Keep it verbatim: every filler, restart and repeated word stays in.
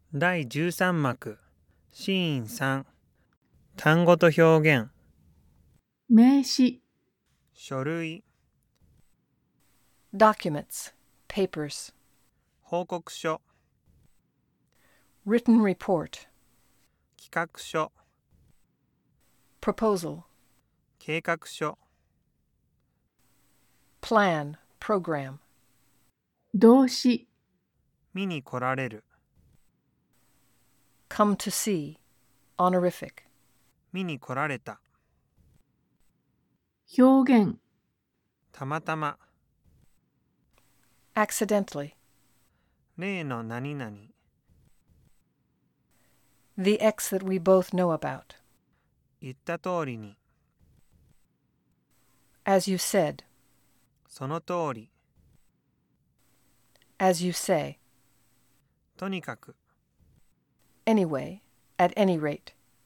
だいじゅうさん幕シーンさん単語と表現名詞、 書類 documents, papers, 報告書 written report, 企画書 proposal, 計画書 plan, program, 動詞、 見に来られる come to see, honorific, 見に来られた表現、 たまたま accidentally, 例の何々 the X that we both know about, 言った通りに as you said, その通り as you say, とにかく anyway, at any rate.